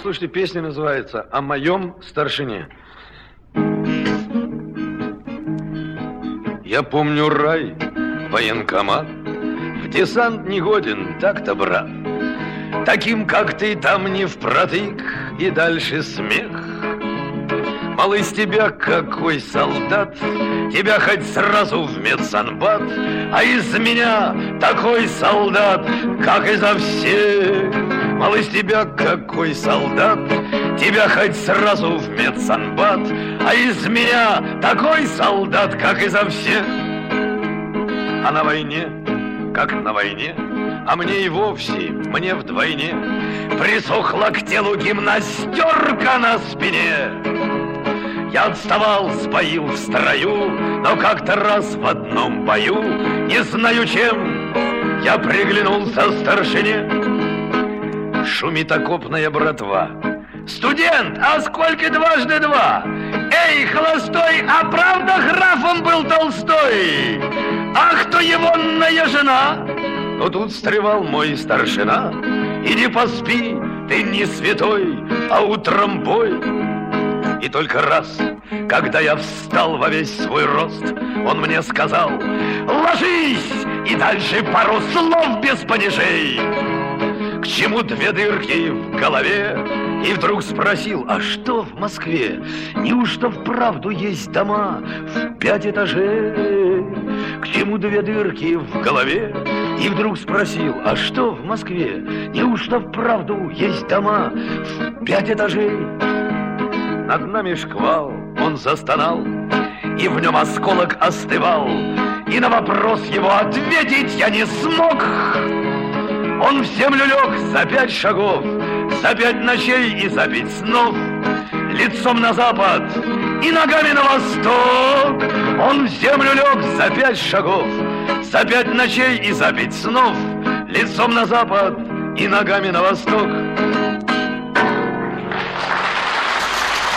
Послушайте, песня называется «О моем старшине». Я помню рай, военкомат, в десант не годен, так-то, брат. Таким, как ты, там не впротык, и дальше смех. Мол, из тебя какой солдат, тебя хоть сразу в медсанбат, а из меня такой солдат, как изо всех. Мол, из тебя какой солдат, тебя хоть сразу в медсанбат, а из меня такой солдат, как изо всех. А на войне, как на войне, а мне и вовсе, мне вдвойне, присохла к телу гимнастерка на спине. Я отставал, сбоил в строю, но как-то раз в одном бою, не знаю чем, я приглянулся старшине. Шумит окопная братва. Студент, а сколько дважды два? Эй, холостой, а правда графом был Толстой? Ах, то егонная жена! Но тут встревал мой старшина. Иди поспи, ты не святой, а утром бой. И только раз, когда я встал во весь свой рост, он мне сказал: ложись, и дальше пару слов без падежей. К чему две дырки в голове? И вдруг спросил: а что в Москве? Неужто вправду есть дома в 5 этажей? К чему две дырки в голове? И вдруг спросил: а что в Москве? Неужто вправду есть дома в 5 этажей? Над нами шквал, он застонал, и в нем осколок остывал, и на вопрос его ответить я не смог. Он в землю лег за 5 шагов, за 5 ночей и за 5 снов, лицом на запад и ногами на восток. Он в землю лег за 5 шагов, за 5 ночей и за 5 снов, лицом на запад и ногами на восток.